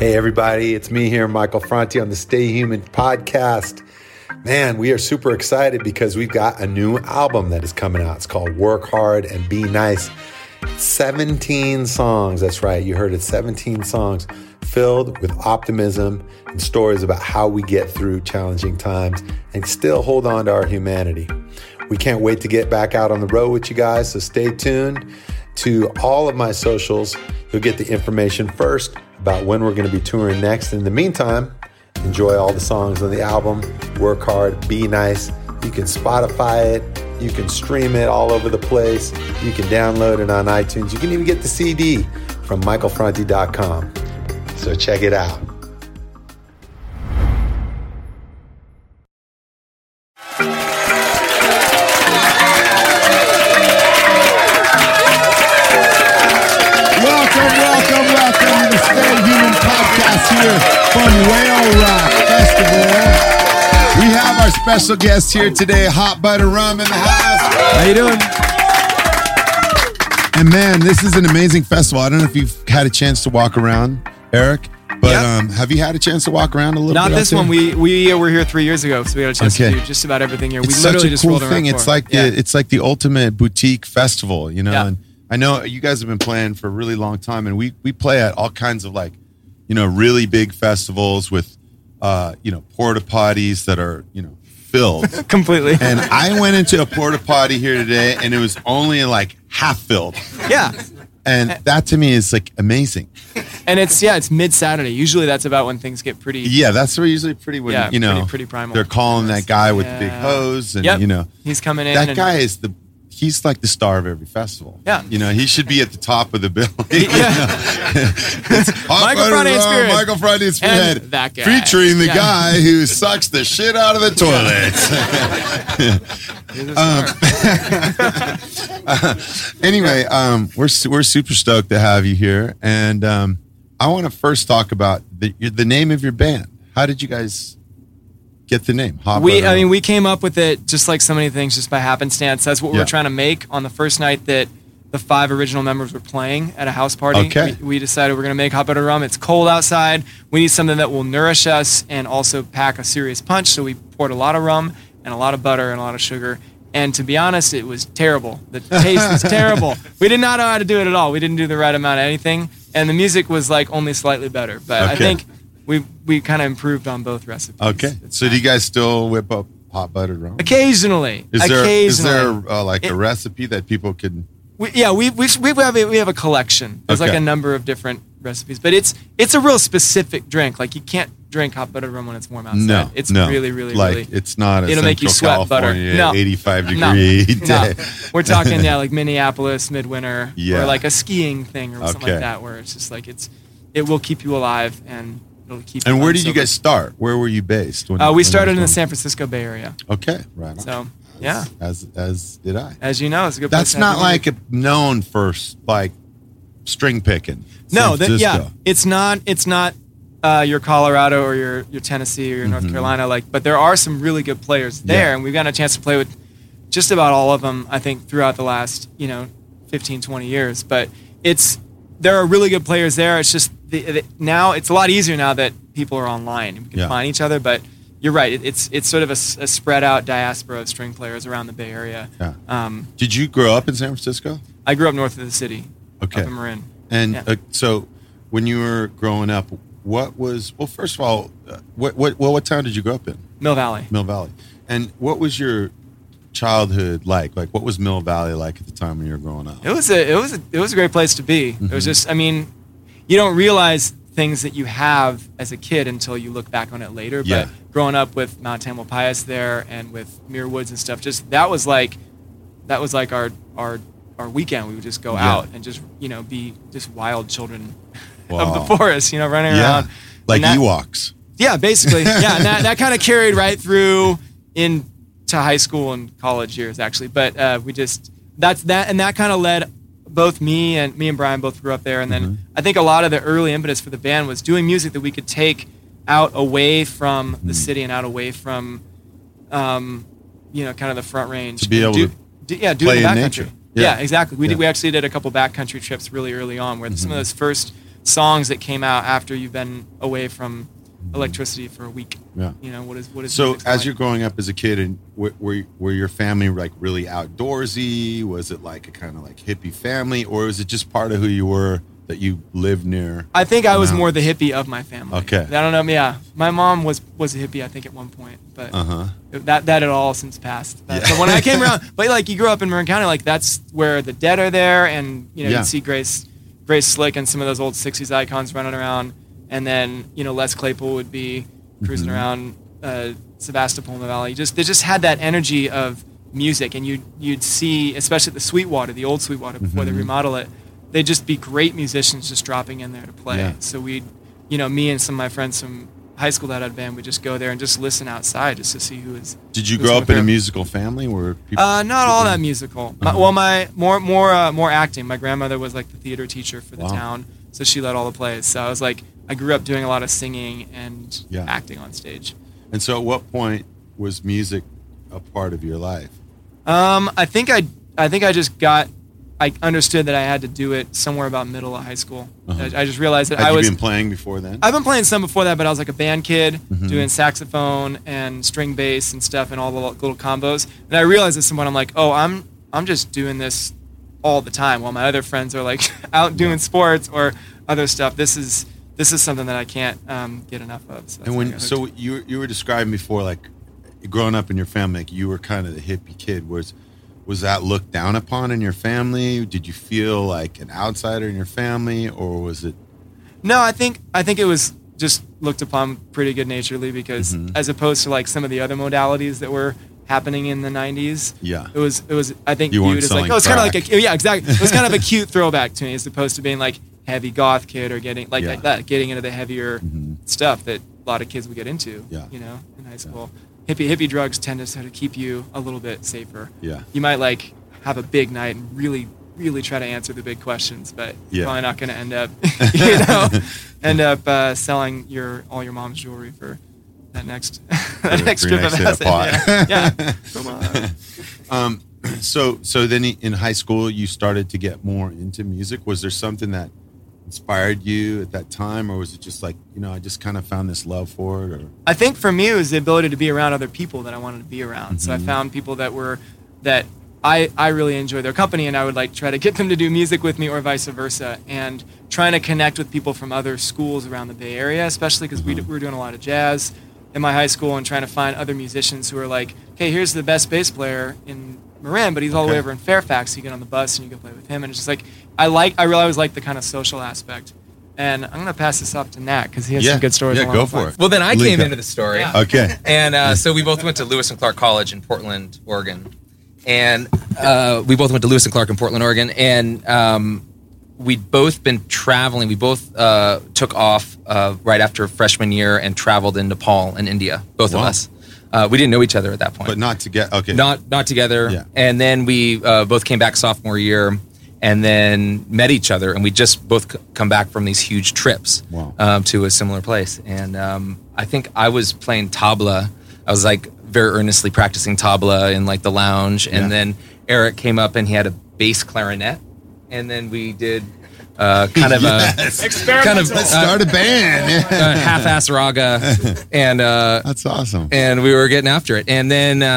Hey everybody, it's me here, Michael Franti on the Stay Human podcast. Man, we are super excited because we've got a new album that is coming out. It's called Work Hard and Be Nice. 17 songs, that's right, you heard it, 17 songs filled with optimism and stories about how we get through challenging times and still hold on to our humanity. We can't wait to get back out on the road with you guys, so stay tuned to all of my socials. You'll get the information first about when we're going to be touring next. In the meantime, enjoy all the songs on the album, Work Hard, Be Nice. You can Spotify it, you can stream it all over the place, you can download it on iTunes, you can even get the CD from michaelfranti.com. So check it out. Welcome to the Stay Human podcast here from Whale Rock Festival. We have our special guest here today, Hot Butter Rum in the house. How you doing? And man, this is an amazing festival. I don't know if you've had a chance to walk around, Eric, but have you had a chance to walk around a little bit? Not this one. We were here 3 years ago, so we had a chance to do just about everything here. It's we literally such a just cool rolled around. Thing. It's like it's like the ultimate boutique festival, you know. Yeah. And I know you guys have been playing for a really long time, and we play at all kinds of really big festivals with porta potties that are filled completely. And I went into a porta potty here today, and it was only half filled. Yeah. And that to me is amazing. And it's mid Saturday. Usually that's about when things get pretty. Yeah, that's usually pretty when pretty primal. They're calling that guy with the big hose, and he's coming in. That guy is he's like the star of every festival. Yeah. He should be at the top of the bill. Michael Franti and Spirit. Michael Franti and Spirit. And that guy. Featuring the guy who sucks the shit out of the toilets. Anyway, we're super stoked to have you here. And I want to first talk about the name of your band. How did you guys get the name? We came up with it just like so many things, just by happenstance. That's what we were trying to make on the first night that the 5 original members were playing at a house party. Okay. We decided we're going to make Hot Butter Rum. It's cold outside. We need something that will nourish us and also pack a serious punch. So we poured a lot of rum and a lot of butter and a lot of sugar. And to be honest, it was terrible. The taste was terrible. We did not know how to do it at all. We didn't do the right amount of anything. And the music was only slightly better. But I think we kind of improved on both recipes. Okay. So do you guys still whip up hot buttered rum? Occasionally. Is there a recipe that people can? We have a collection. There's a number of different recipes, but it's a real specific drink. You can't drink hot buttered rum when it's warm outside. No, it's really, really, really. It's not. It'll make you sweat California, butter. No, 85 degree day. No. We're talking Minneapolis midwinter, or a skiing thing or something like that, where it's just it will keep you alive and it'll keep. And where did you guys start? Where were you based? We started in the San Francisco Bay Area. Okay, right. So. Yeah, as did I. As you know, it's a good. That's not known for string picking. No, it's not. It's not your Colorado or your Tennessee or your North Carolina. But there are some really good players there, and we've gotten a chance to play with just about all of them. I think throughout the last 15, 20 years. But there are really good players there. It's just now it's a lot easier now that people are online and we can find each other. But you're right. It's sort of a spread out diaspora of string players around the Bay Area. Yeah. Did you grow up in San Francisco? I grew up north of the city. Okay. Up in Marin. And so, when you were growing up, first of all, what town did you grow up in? Mill Valley. Mill Valley. And what was your childhood like? What was Mill Valley like at the time when you were growing up? It was a great place to be. It was just, you don't realize things that you have as a kid until you look back on it later. But growing up with Mount Tamalpais there and with Muir Woods and stuff, just that was like our weekend. We would just go out and just be just wild children of the forest, running around like Ewoks. Yeah, basically. Yeah, and that kind of carried right through into high school and college years actually. But that kind of led. Both me and Brian both grew up there, and then I think a lot of the early impetus for the band was doing music that we could take out away from the city and out away from, kind of the front range to be able to do it in the backcountry. Yeah, exactly. We actually did a couple backcountry trips really early on, where some of those first songs that came out after you've been away from electricity for a week. Yeah. You know, what is So music as like? you're growing up as a kid, and were your family like really outdoorsy? Was it like a kind of like hippie family, or was it just part of who you were that you lived near? I think I was No. more the hippie of my family. Okay. I don't know. Yeah, my mom was a hippie, I think, at one point, but Uh-huh. that had all since passed. Yeah. But when I came around, but like you grew up in Marin County, like that's where the Dead are there, and you know Yeah. you see Grace Slick and some of those old '60s icons running around, and then you know Les Claypool would be cruising Mm-hmm. around Sebastopol in the Valley. They just had that energy of music, and you'd see, especially at the Sweetwater, the old Sweetwater before they remodel it. They'd just be great musicians just dropping in there to play. Yeah. So we'd, you know, me and some of my friends from high school that had a band, we'd just go there and just listen outside just to see who was. Did you who was grow on up the in a fair. musical family where people? Not all that musical. My more acting. My grandmother was like the theater teacher for the Wow. town, so she led all the plays. So I was like, I grew up doing a lot of singing and Yeah. acting on stage. And so, at what point was music a part of your life? I think I just got. I understood that I had to do it somewhere about middle of high school. Uh-huh. I just realized that Had I you was. been playing before then? I've been playing some before that, but I was like a band kid Mm-hmm. doing saxophone and string bass and stuff and all the little combos. And I realized at some point I'm like, oh, I'm just doing this all the time while my other friends are like out doing sports or other stuff. This is something that I can't get enough of. So that's And why I when got so hooked. you were describing before, like growing up in your family, like you were kind of the hippie kid. Was that looked down upon in your family? Did you feel like an outsider in your family, or was it? No, I think it was just looked upon pretty good naturedly because Mm-hmm. as opposed to like some of the other modalities that were happening in the 90s. Yeah. It was I think You weren't viewed as like, selling oh, it's kind of like crack. yeah, exactly. It was kind of a cute throwback to me as opposed to being like heavy goth kid or getting like Yeah. that, getting into the heavier stuff that a lot of kids would get into, Yeah. you know, in high school. Hippie drugs tend to sort of keep you a little bit safer. Yeah. You might like have a big night and really try to answer the big questions, but Yeah. you're probably not going to end up selling all your mom's jewelry for that next that For next your trip of next hit of acid. pot. Yeah. Come on. So then in high school, you started to get more into music. Was there something that inspired you at that time, or was it just like, you know, I just kind of found this love for it? Or I think for me it was the ability to be around other people that I wanted to be around. So I found people that I really enjoyed their company, and I would like try to get them to do music with me or vice versa, and trying to connect with people from other schools around the Bay Area, especially because we were doing a lot of jazz in my high school and trying to find other musicians who are like, okay, here's the best bass player in Marin, but he's all the way Okay. over in Fairfax. So you get on the bus and you can play with him, and it's just like I really always like the kind of social aspect. And I'm gonna pass this off to Nat because he has some good stories. Yeah, along go those for lines. it. Well, then I Link came up. into the story. Yeah. Okay. And so we both went to Lewis and Clark College in Portland, Oregon. And we both went to Lewis and Clark in Portland, Oregon. And we'd both been traveling. We both took off right after freshman year and traveled in Nepal and India, both Wow. of us. We didn't know each other at that point. But not to get, okay. Not together. Yeah. And then we both came back sophomore year and then met each other. And we just both come back from these huge trips Wow. to a similar place. And I think I was playing tabla. I was like very earnestly practicing tabla in like the lounge. And Yeah. then Eric came up and he had a bass clarinet. And then we did kind of Let's start a band. a half-ass raga. And That's awesome. and we were getting after it. And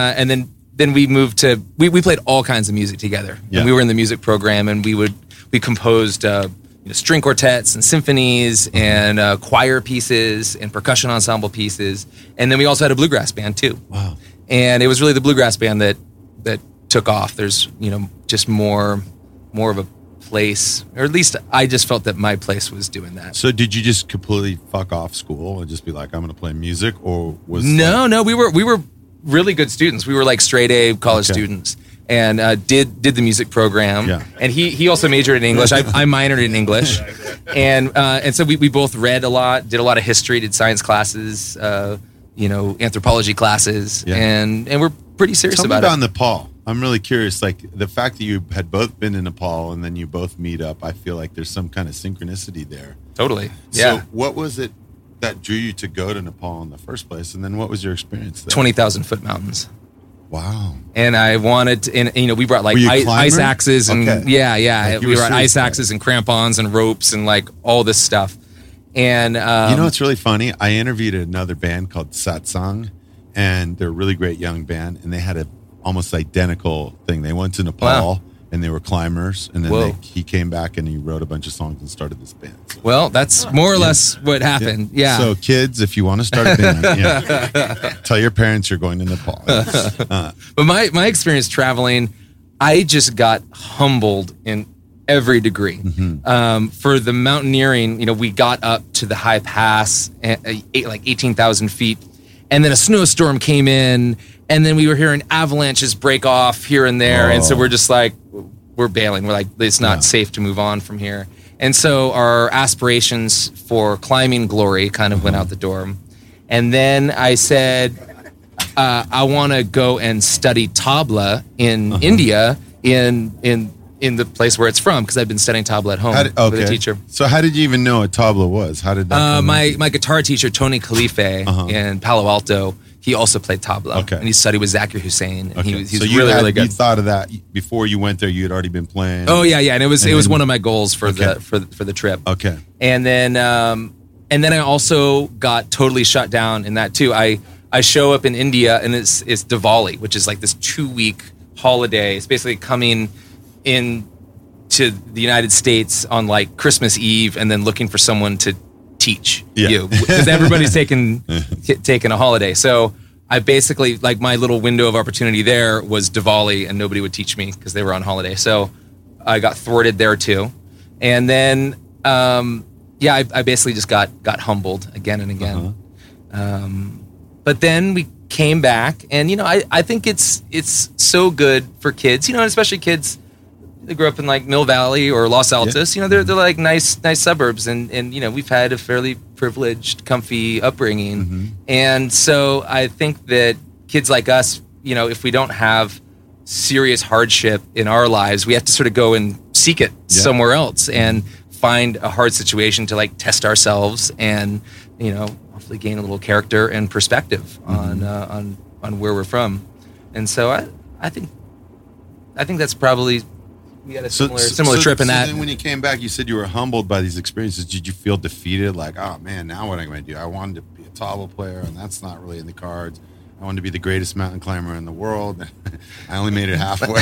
then we moved to we played all kinds of music together. Yeah. And we were in the music program, and we composed string quartets and symphonies and choir pieces and percussion ensemble pieces. And then we also had a bluegrass band too. Wow. And it was really the bluegrass band that took off. There's just more of a place, or at least I just felt that my place was doing that. So did you just completely fuck off school and just be like, I'm going to play music, or was No, we were really good students. We were like straight A college Okay. students, and did the music program. Yeah. And he also majored in English. I minored in English, and so we both read a lot, did a lot of history, did science classes, anthropology classes, Yeah. and we're pretty serious Tell me about about it. Nepal. I'm really curious. Like the fact that you had both been in Nepal and then you both meet up, I feel like there's some kind of synchronicity there. Totally. Yeah. So what was it that drew you to go to Nepal in the first place? And then what was your experience there? 20,000 foot mountains. Wow. And I wanted to, and you know, we brought like Were you a climber? ice axes and Okay. yeah. Like you we were brought ice serious about axes and crampons and ropes and like all this stuff. And You know what's really funny? I interviewed another band called Satsang, and they're a really great young band, and they had a almost identical thing. They went to Nepal, Wow. and they were climbers, and then Whoa. he came back and he wrote a bunch of songs and started this band. So, well, that's more or less what happened. Yeah. So kids, if you want to start a band, tell your parents you're going to Nepal. But my experience traveling, I just got humbled in every degree. For the mountaineering, you know, we got up to the high pass, like 18,000 feet, and then a snowstorm came in, and then we were hearing avalanches break off here and there, and so we're just like, we're bailing. We're like, it's not safe to move on from here. And so our aspirations for climbing glory kind of went out the door. And then I said, I want to go and study tabla in India, in the place where it's from, because I've been studying tabla at home with a teacher. So how did you even know what tabla was? How did that come in? My guitar teacher, Tony Khalife, in Palo Alto, he also played tabla. Okay. And he studied with Zakir Hussain. And he was so really good. You thought of that before you went there. You had already been playing. Oh yeah. And it was one of my goals for the trip. Okay. And then I also got totally shut down in that too. I show up in India, and it's Diwali, which is like this 2-week holiday. It's basically coming in to the United States on like Christmas Eve, and then looking for someone to teach you, because everybody's taking a holiday. So I basically, like, my little window of opportunity there was Diwali, and nobody would teach me because they were on holiday. So I got thwarted there too. And then I basically just got humbled again and again. But then we came back, and you know, I think it's so good for kids, you know, especially kids that grew up in like Mill Valley or Los Altos. You know, they're like nice suburbs, and you know, we've had a fairly privileged, comfy upbringing. And so I think that kids like us, you know, if we don't have serious hardship in our lives, we have to sort of go and seek it somewhere else and find a hard situation to like test ourselves, and you know, hopefully gain a little character and perspective on where we're from. And so I think that's probably, we had a similar trip in that. Then when you came back, you said you were humbled by these experiences. Did you feel defeated? Like, oh man, now what am I going to do? I wanted to be a tabla player, and that's not really in the cards. I wanted to be the greatest mountain climber in the world. I only made it halfway.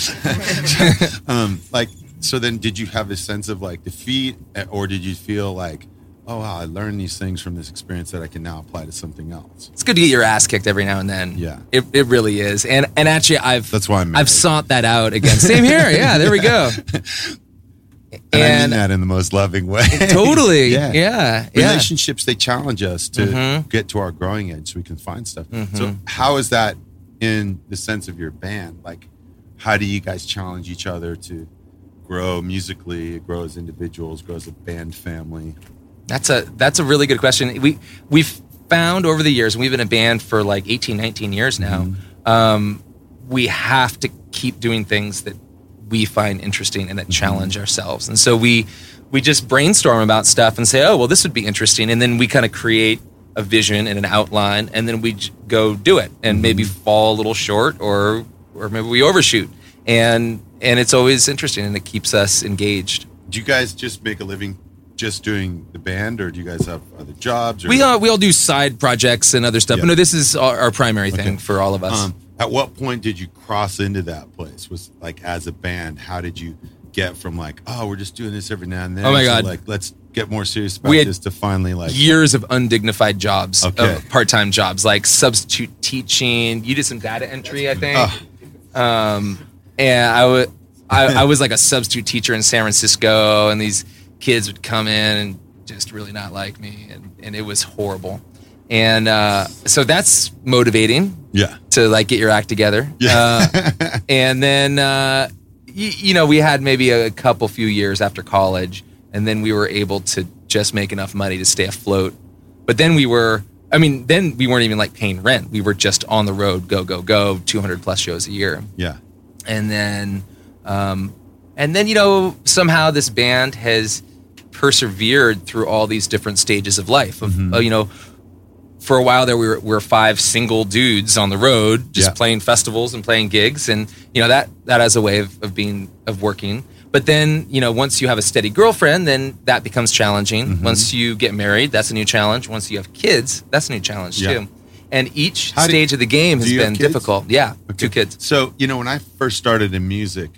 So then did you have a sense of like defeat, or did you feel like, oh wow, I learned these things from this experience that I can now apply to something else? It's good to get your ass kicked every now and then. Yeah. It really is. And actually that's why I've sought that out again. Same here. Yeah, there we go. And I mean that in the most loving way. Totally. Yeah. Relationships, they challenge us to get to our growing edge so we can find stuff. So how is that in the sense of your band? Like, how do you guys challenge each other to grow musically, grow as individuals, grow as a band family? That's a really good question. We've found over the years, and we've been a band for like 18, 19 years now, we have to keep doing things that we find interesting and that challenge ourselves. And so we just brainstorm about stuff and say, oh, well, this would be interesting. And then we kind of create a vision and an outline, and then we go do it, and maybe fall a little short, or maybe we overshoot. And it's always interesting, and it keeps us engaged. Do you guys just make a living just doing the band, or do you guys have other jobs? Or? We all do side projects and other stuff. But no, this is our primary thing for all of us. At what point did you cross into that place? Was like, as a band, how did you get from like, oh, we're just doing this every now and then? Oh my God. Like, let's get more serious about this, to finally like years of undignified jobs, part-time jobs, like substitute teaching. You did some data entry, I think. And I was like a substitute teacher in San Francisco, and these kids would come in and just really not like me, and it was horrible. And so that's motivating. Yeah. To like get your act together. Yeah. And then you know, we had maybe a few years after college, and then we were able to just make enough money to stay afloat. But then we weren't even like paying rent. We were just on the road, go, 200 plus shows a year. Yeah. And then you know, somehow this band has persevered through all these different stages of life. You know, for a while there, we were 5 single dudes on the road, just playing festivals and playing gigs, and that has a way of working. But then, once you have a steady girlfriend, then that becomes challenging. Mm-hmm. Once you get married, that's a new challenge. Once you have kids, that's a new challenge too. And each stage of the game has been difficult. Yeah, okay. 2 kids. So, when I first started in music,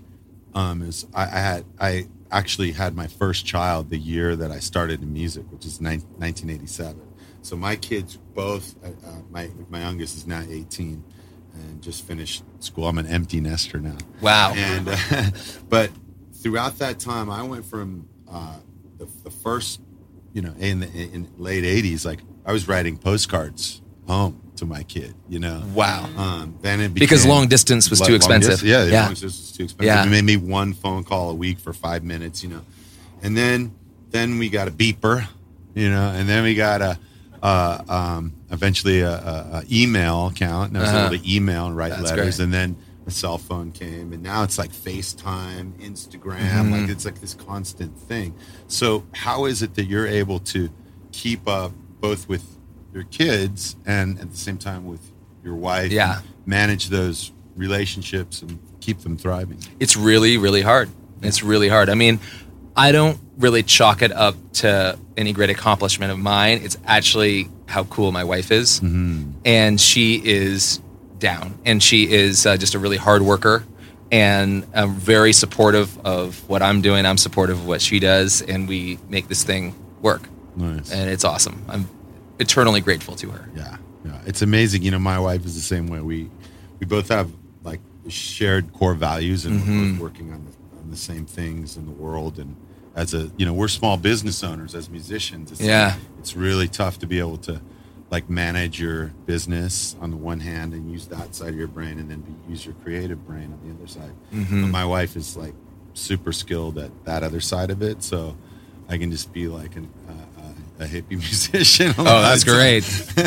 I actually had my first child the year that I started in music, which is 1987. So my kids both, my youngest is now 18 and just finished school. I'm an empty nester now. Wow. And but throughout that time, I went from the first, in late 80s, like I was writing postcards home to my kid, Wow. Then it became, because long distance was too expensive. Long distance was too expensive. Yeah. It made me 1 phone call a week for 5 minutes, and then we got a beeper, and then we got eventually a email account, and I was able to email and write letters, great. And then a cell phone came, and now it's like FaceTime, Instagram, like it's like this constant thing. So how is it that you're able to keep up both with your kids and at the same time with your wife, and manage those relationships and keep them thriving? It's really, really hard. It's really hard. I mean, I don't really chalk it up to any great accomplishment of mine. It's actually how cool my wife is. Mm-hmm. And she is down. And she is just a really hard worker and very supportive of what I'm doing. I'm supportive of what she does. And we make this thing work. Nice. And it's awesome. I'm eternally grateful to her. Yeah. It's amazing. My wife is the same way. We both have like shared core values, and we're both working on the same things in the world. And as we're small business owners, as musicians, it's really tough to be able to like manage your business on the one hand and use that side of your brain, and then use your creative brain on the other side. Mm-hmm. But my wife is like super skilled at that other side of it, so I can just be like a hippie musician. Oh, that's great.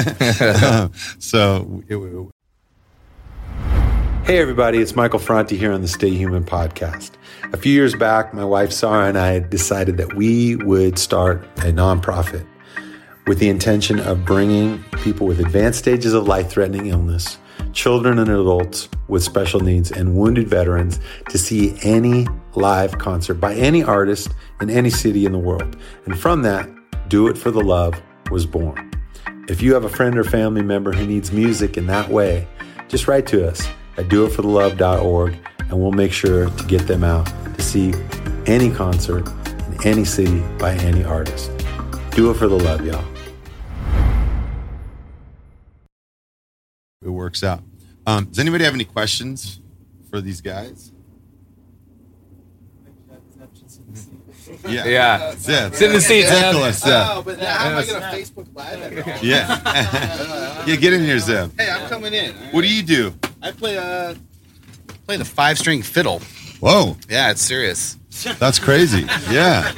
Hey everybody, it's Michael Franti here on the Stay Human podcast. A few years back, my wife Sarah and I decided that we would start a nonprofit with the intention of bringing people with advanced stages of life-threatening illness, children and adults with special needs, and wounded veterans to see any live concert by any artist in any city in the world. And from that, Do It for the Love was born. If you have a friend or family member who needs music in that way, just write to us at doitforthelove.org, and we'll make sure to get them out to see any concert in any city by any artist. Do it for the love, y'all. It works out. Does anybody have any questions for these guys? Yeah. Zeb. In the seat, Zeb. Oh, but how am I going to Facebook Live? Yeah. Get in here, Zeb. Hey, I'm coming in. What do you do? I play the 5-string fiddle. Whoa. Yeah, it's serious. That's crazy. Yeah.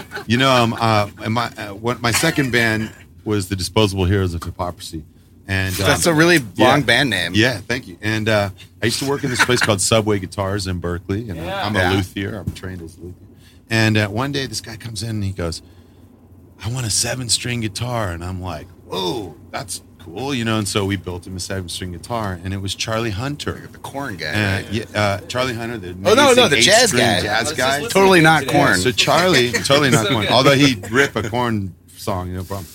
My second band was the Disposable Heroes of Hypocrisy. And that's a really long band name. Yeah, thank you. And I used to work in this place called Subway Guitars in Berkeley. And I'm a luthier. I'm trained as a luthier. And one day this guy comes in and he goes, I want a 7-string guitar. And I'm like, whoa, that's cool, And so we built him a 7-string guitar, and it was Charlie Hunter, the Korn guy. Charlie Hunter, the the jazz guy. Totally not Korn. So Charlie, totally not Korn. Although he'd rip a Korn song, no problem.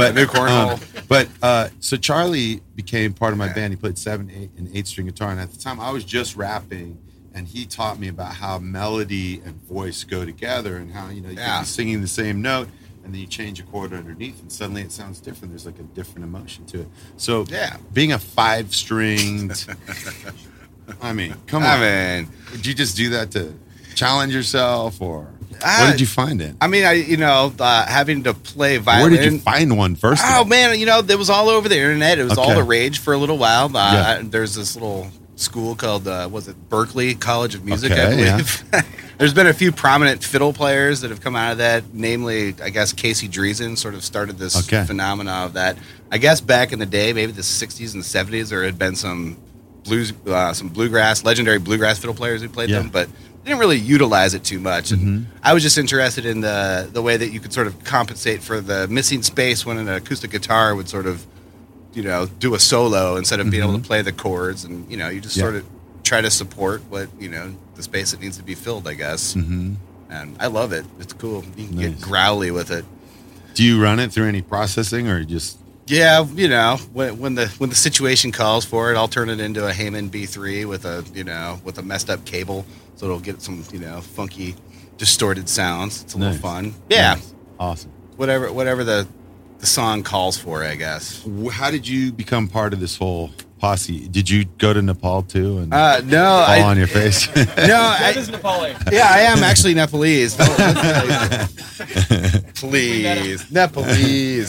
But so Charlie became part of my band. He played 7, 8, and 8-string guitar, and at the time I was just rapping, and he taught me about how melody and voice go together, and how you can be singing the same note, and then you change a chord underneath, and suddenly it sounds different. There's like a different emotion to it. So being a 5-stringed, I mean, come on. Did you just do that to challenge yourself, or what did you find it? I mean, having to play violin. Where did you find one first? Oh man, it was all over the internet. It was all the rage for a little while. There's this little school called Berkeley College of Music, I believe. Yeah. There's been a few prominent fiddle players that have come out of that, namely, I guess, Casey Dreesen sort of started this phenomena of that. I guess back in the day, maybe the 60s and 70s, there had been some legendary bluegrass fiddle players who played them, but they didn't really utilize it too much. And I was just interested in the way that you could sort of compensate for the missing space when an acoustic guitar would sort of do a solo instead of being able to play the chords, and you just sort of try to support what the space that needs to be filled, I guess. And I love it. It's cool. You can get growly with it. Do you run it through any processing, or just? Yeah, when the situation calls for it, I'll turn it into a Heyman B3 with a messed up cable, so it'll get some funky, distorted sounds. It's a little fun. Yeah, awesome. Whatever the song calls for, I guess. How did you become part of this whole posse? Did you go to Nepal too? And no, fall on your face. No, yeah, I am actually Nepalese. Please, Nepalese.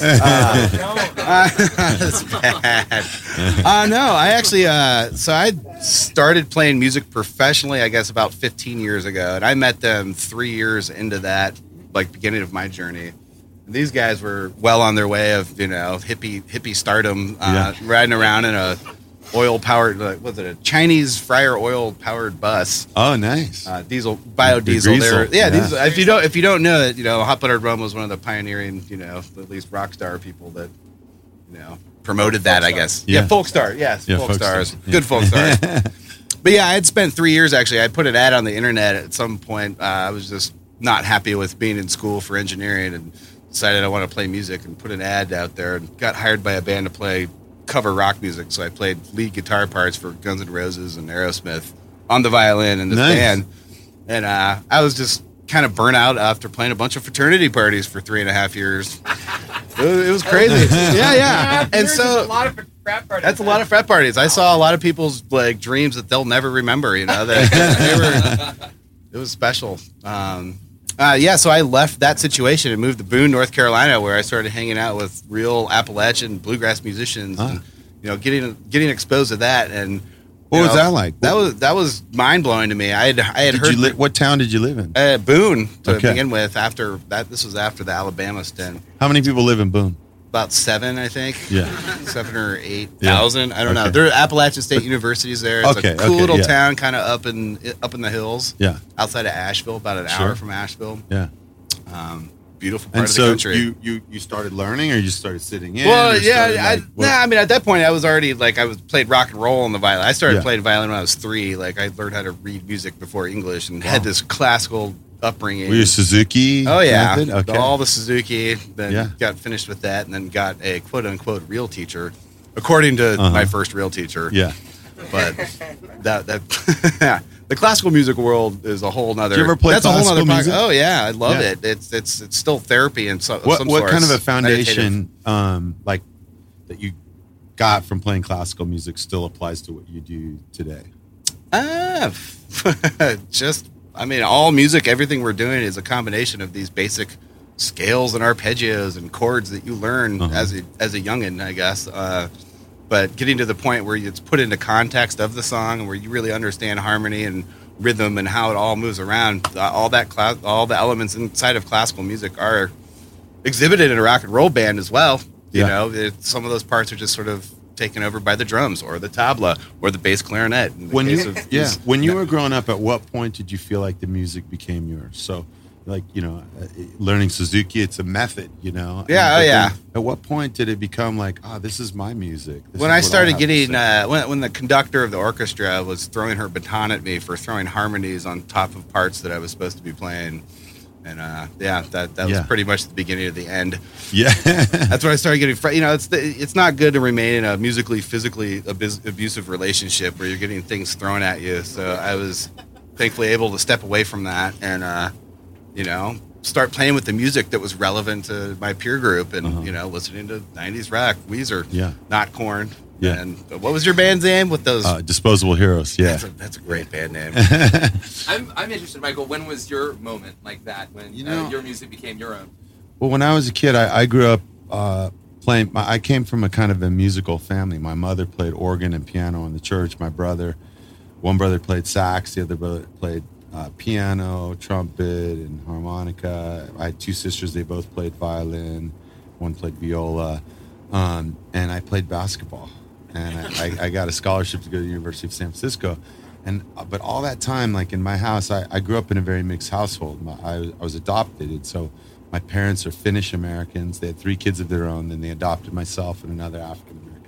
That's bad. No, I actually. So I started playing music professionally, I guess, about 15 years ago, and I met them 3 years into that, like beginning of my journey. These guys were well on their way of hippie stardom, riding around in a oil-powered, was it a Chinese fryer oil-powered bus? Oh, nice. Biodiesel. If you don't know that, Hot Buttered Rum was one of the pioneering, at least rock star people that, promoted that, I guess. Yeah, folk star. Yes, folk stars. Yeah. Good folk stars. But yeah, I had spent 3 years, actually. I put an ad on the internet at some point. I was just not happy with being in school for engineering and decided I want to play music and put an ad out there and got hired by a band to play cover rock music. So I played lead guitar parts for Guns N' Roses and Aerosmith on the violin in this band. And I was just kind of burnt out after playing a bunch of fraternity parties for 3.5 years. It was crazy. Yeah. And so a lot of frat parties. That's a lot of frat parties. I saw a lot of people's dreams that they'll never remember, that it was special. So I left that situation and moved to Boone, North Carolina, where I started hanging out with real Appalachian bluegrass musicians, and getting exposed to that. And what was that like? That was mind blowing to me. I had heard. What town did you live in? Boone to begin with. After that, this was after the Alabama stint. How many people live in Boone? About 7, I think. Yeah, 7 or 8,000. I don't know. There are Appalachian State Universities there. It's a cool little town, kind of up in the hills. Yeah, outside of Asheville, about an hour from Asheville. Yeah, beautiful part of the country. You started learning, or you started sitting in? Well, I mean, at that point, I was already played rock and roll on the violin. I started playing violin when I was 3. Like, I learned how to read music before English and had this classical upbringing. Were you Suzuki? Oh yeah, okay. All the Suzuki. Then got finished with that, and then got a quote unquote real teacher, according to my first real teacher. Yeah, but that the classical music world is a whole nother. Do you ever play classical music? Oh yeah, I love it. It's still therapy and some what sort. Kind of a foundation that you got from playing classical music still applies to what you do today? All music, everything we're doing is a combination of these basic scales and arpeggios and chords that you learn as a youngin', I guess. But getting to the point where it's put into context of the song and where you really understand harmony and rhythm and how it all moves around, all the elements inside of classical music are exhibited in a rock and roll band as well. Some of those parts are just sort of taken over by the drums or the tabla or the bass clarinet. When you were growing up, at what point did you feel like the music became yours? So, learning Suzuki, it's a method, Yeah. At what point did it become like, this is my music? When I started getting, when the conductor of the orchestra was throwing her baton at me for throwing harmonies on top of parts that I was supposed to be playing. And that was pretty much the beginning of the end. Yeah, that's when I started getting. It's not good to remain in a musically, physically abusive relationship where you're getting things thrown at you. So I was thankfully able to step away from that and start playing with the music that was relevant to my peer group and listening to 90s rock, Weezer, not Korn. Yeah. And what was your band's name with those? Disposable Heroes. Yeah. That's a great band name. I'm interested, Michael. When was your moment like that? When your music became your own? Well, when I was a kid, I grew up playing. I came from a kind of a musical family. My mother played organ and piano in the church. One brother played sax. The other brother played piano, trumpet, and harmonica. I had 2 sisters. They both played violin. One played viola. And I played basketball. And I got a scholarship to go to the University of San Francisco. But all that time, like in my house, I grew up in a very mixed household. I was adopted. And so my parents are Finnish Americans. They had 3 kids of their own. Then they adopted myself and another African American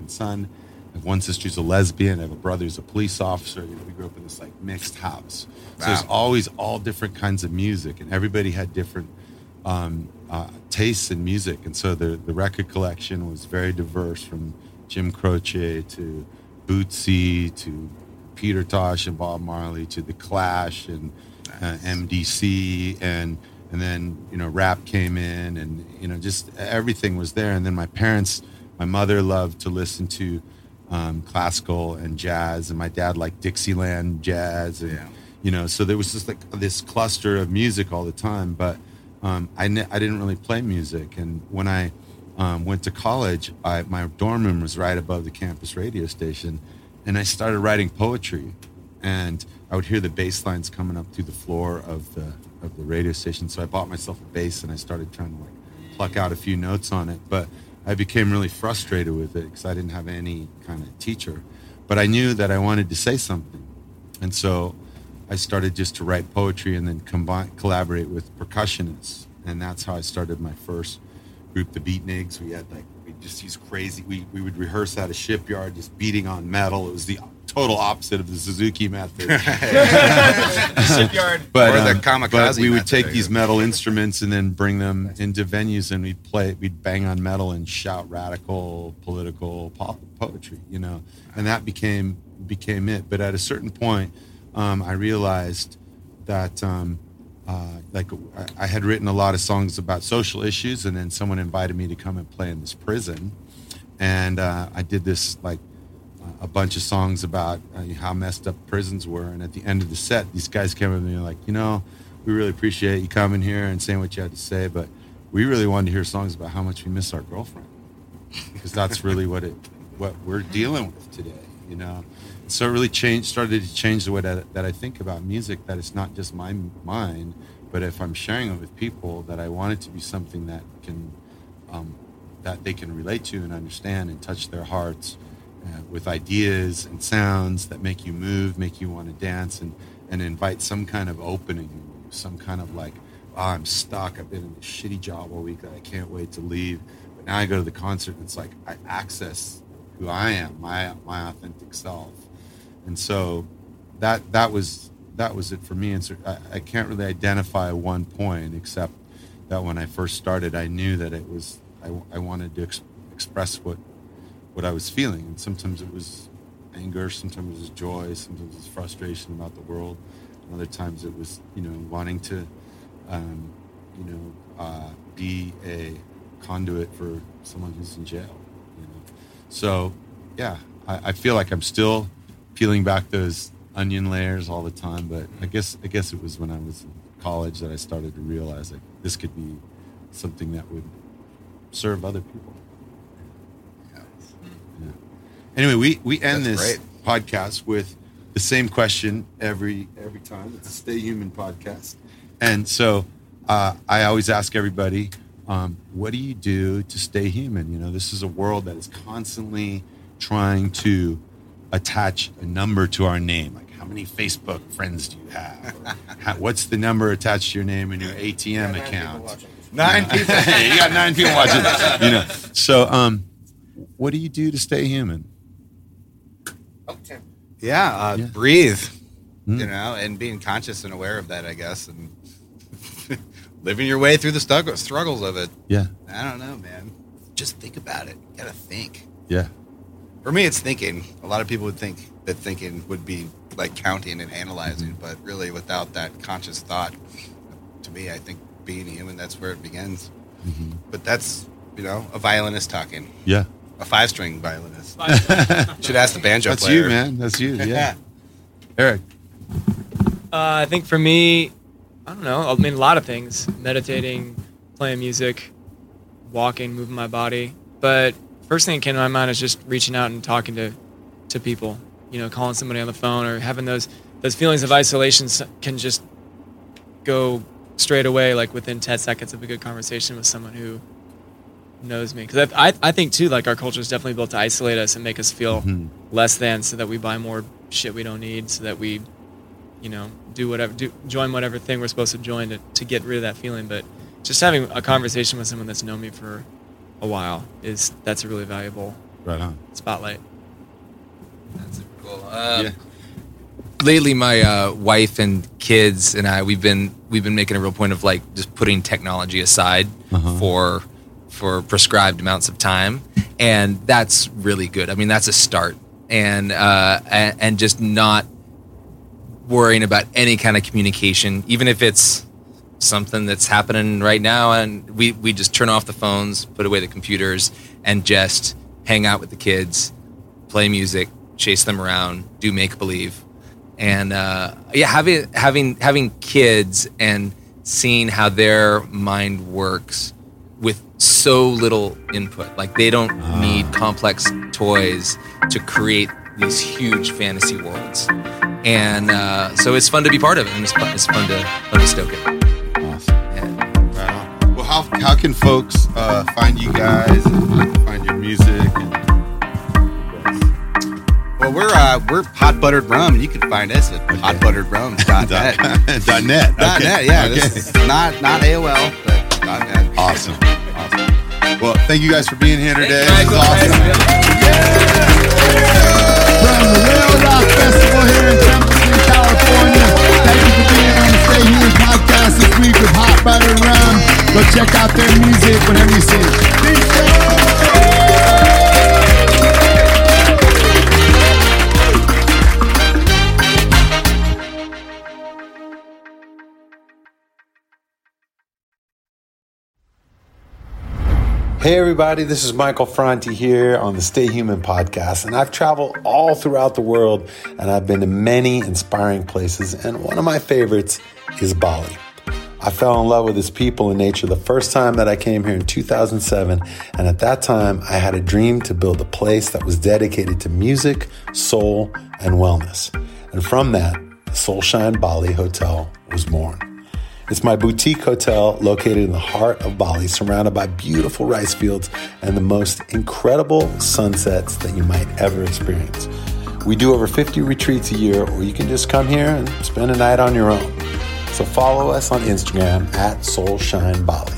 second son. I have one sister who's a lesbian. I have a brother who's a police officer. You know, we grew up in this like mixed house. So there's always all different kinds of music, and everybody had different tastes in music. And so the record collection was very diverse, from Jim Croce to Bootsy to Peter Tosh and Bob Marley to The Clash and MDC, and then, you know, rap came in, and, you know, just everything was there. And then my mother loved to listen to classical and jazz, and my dad liked Dixieland jazz, and you know, so there was just like this cluster of music all the time. But I didn't really play music, and when I went to college, my dorm room was right above the campus radio station, and I started writing poetry, and I would hear the bass lines coming up through the floor of the radio station. So I bought myself a bass, and I started trying to like pluck out a few notes on it. But I became really frustrated with it because I didn't have any kind of teacher. But I knew that I wanted to say something, and so I started just to write poetry and then collaborate with percussionists, and that's how I started my first group, the Beatniks. We just used crazy. We would rehearse at a shipyard, just beating on metal. It was the total opposite of the Suzuki method. Shipyard, but or the kamikaze. But we would method, take these metal instruments and then bring them into venues, and we'd bang on metal and shout radical political poetry, you know, and that became it. But at a certain point, I realized that I had written a lot of songs about social issues, and then someone invited me to come and play in this prison, and I did this like a bunch of songs about how messed up prisons were. And at the end of the set, these guys came up to me and like, you know, we really appreciate you coming here and saying what you had to say, but we really wanted to hear songs about how much we miss our girlfriend, because that's really what we're dealing with today, you know. So it really started to change the way that I think about music, that it's not just my mind, but if I'm sharing it with people, that I want it to be something that can that they can relate to and understand and touch their hearts with ideas and sounds that make you move, make you want to dance, and invite some kind of opening, some kind of like, oh, I'm stuck, I've been in this shitty job all week that I can't wait to leave, but now I go to the concert and it's like I access who I am, my authentic self. And so that was it for me. And so I can't really identify one point, except that when I first started, I knew that it was I wanted to express what I was feeling. And sometimes it was anger, sometimes it was joy, sometimes it was frustration about the world, and other times it was, you know, wanting to be a conduit for someone who's in jail, you know. So yeah, I feel like I'm still peeling back those onion layers all the time, but I guess it was when I was in college that I started to realize that this could be something that would serve other people. Yeah. Anyway, we end this podcast with the same question every time. It's a Stay Human podcast, and so I always ask everybody, what do you do to stay human? You know, this is a world that is constantly trying to attach a number to our name. Like, how many Facebook friends do you have? Or what's the number attached to your name in your ATM account? 9 people. You got 9 people watching. You know. So, what do you do to stay human? Breathe. You know, and being conscious and aware of that, I guess, and living your way through the struggles of it. Yeah. I don't know, man. Just think about it. You gotta think. Yeah. For me, it's thinking. A lot of people would think that thinking would be like counting and analyzing, but really without that conscious thought, to me, I think being human, that's where it begins. Mm-hmm. But that's, you know, a violinist talking. Yeah. A 5-string violinist. Should ask the banjo That's player. you, man. That's you. Yeah. Eric. I think for me, I don't know. I mean, a lot of things. Meditating, playing music, walking, moving my body. But first thing that came to my mind is just reaching out and talking to people. You know, calling somebody on the phone, or having those feelings of isolation can just go straight away, like within 10 seconds of a good conversation with someone who knows me. Because I think, too, like, our culture is definitely built to isolate us and make us feel less than, so that we buy more shit we don't need, so that we, you know, join whatever thing we're supposed to join to get rid of that feeling. But just having a conversation with someone that's known me for a while, that's a really valuable Right on. spotlight. That's super cool. Lately, my wife and kids and I we've been making a real point of like just putting technology aside for prescribed amounts of time, and that's really good. I mean, that's a start, and just not worrying about any kind of communication, even if it's something that's happening right now, and we just turn off the phones, put away the computers, and just hang out with the kids, play music, chase them around, do make believe, and having kids and seeing how their mind works with so little input. Like they don't need complex toys to create these huge fantasy worlds, and so it's fun to be part of it, and it's fun to stoke it. Awesome. Yeah. Right on. Well, how can folks find you guys and find your music? Well, we're Hot Buttered Rum, and you can find us at hotbutteredrum.net. .net. Okay. .net, yeah. Okay. This is not AOL, but .net. Awesome. Well, thank you guys for being here today. Thank you, This is awesome. From the Whale Rock Festival here in Templeton, California. Thank you for being on the Stay Human podcast this week with Hot Buttered Rum. Go check out their music whenever you see it. Peace. Hey everybody, this is Michael Franti here on the Stay Human podcast, and I've traveled all throughout the world, and I've been to many inspiring places, and one of my favorites is Bali. I fell in love with its people and nature the first time that I came here in 2007, and at that time I had a dream to build a place that was dedicated to music, soul, and wellness. And from that, the Soulshine Bali Hotel was born. It's my boutique hotel located in the heart of Bali, surrounded by beautiful rice fields and the most incredible sunsets that you might ever experience. We do over 50 retreats a year, or you can just come here and spend a night on your own. So follow us on Instagram at Soulshine Bali.